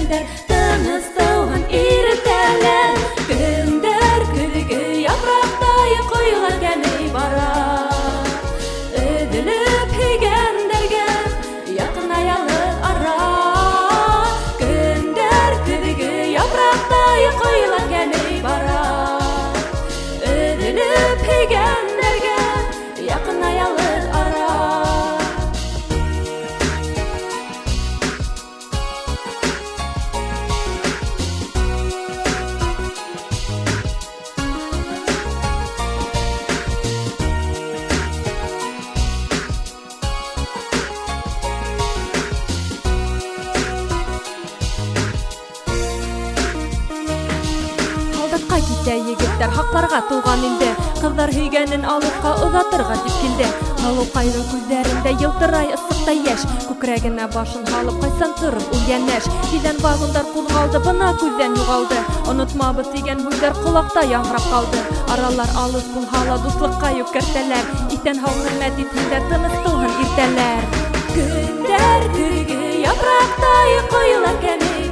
gülder tınız tauhan irteler. Günder külgü yaprakday koyular gelmey bara. Ödülüp higenderge yakınayalı ara. Günder külgü yaprakday koyular gelmey bara. Ödülüp higenderge yakınayalı ara. Aldatqa китә егеттер хакларга туган инде. Кызлар һөйгәнен алышка озатырга дип килде. Халыкайның күзләрендә ялтырай ысыктай яшь. Күкрәгенә башын халып кайсан торып ул янәш. Тиздән вагондар кузгалды, бына күздән югалды. Онытмабыз дигән һүзләр колакта яңгырап калды. Аралар алыс булһала дуслыкка юкертәләр. Исән һау хөрмәт итһендә тыныс тулган иртәләр. Günder külgü yaprakтай коюлар кәми